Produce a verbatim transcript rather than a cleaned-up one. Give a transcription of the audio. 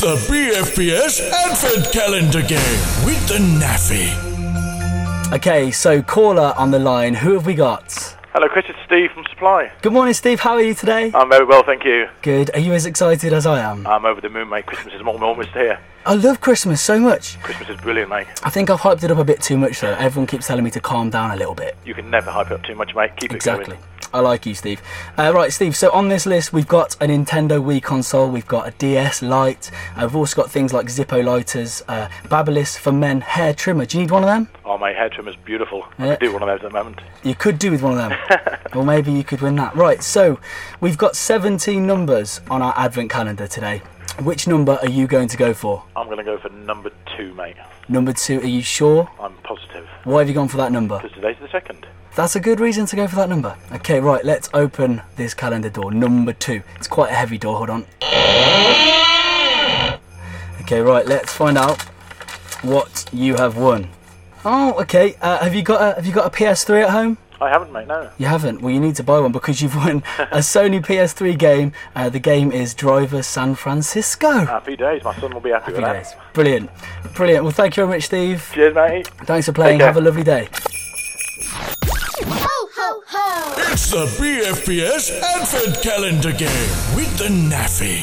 the B F B S Advent Calendar Game with the Naffy. Okay, so caller on the line, who have we got? Hello, Chris, it's Steve from Supply. Good morning, Steve. How are you today? I'm very well, thank you. Good. Are you as excited as I am? I'm over the moon, mate. Christmas is almost here. I love Christmas so much. Christmas is brilliant, mate. I think I've hyped it up a bit too much, though. Everyone keeps telling me to calm down a little bit. You can never hype it up too much, mate. Keep it Exactly. going. I like you, Steve. Uh, right, Steve, so on this list, we've got a Nintendo Wii console, we've got a D S Lite, uh, we've also got things like Zippo lighters, uh, Babyliss for men hair trimmer. Do you need one of them? Oh, my hair trimmer's beautiful. I Yeah. could do one of those at the moment. You could do with one of them. Or maybe you could win that. Right, so we've got seventeen numbers on our advent calendar today. Which number are you going to go for? I'm going to go for number two, mate. Number two, are you sure? I'm positive. Why have you gone for that number? Because today's the second. That's a good reason to go for that number. Okay, right, let's open this calendar door. Number two. It's quite a heavy door, hold on. Okay, right, let's find out what you have won. Oh, okay. Uh, have you got a, have you got a P S three at home? I haven't, mate, no. You haven't? Well, you need to buy one because you've won a Sony P S three game. Uh, the game is Driver San Francisco. Happy days. My son will be happy, Happy with days. that. Brilliant. Brilliant. Well, thank you very much, Steve. Cheers, mate. Thanks for playing. Take care. Have a lovely day. Ho, ho, ho! It's the B F B S Advent Calendar Game with the Naffy.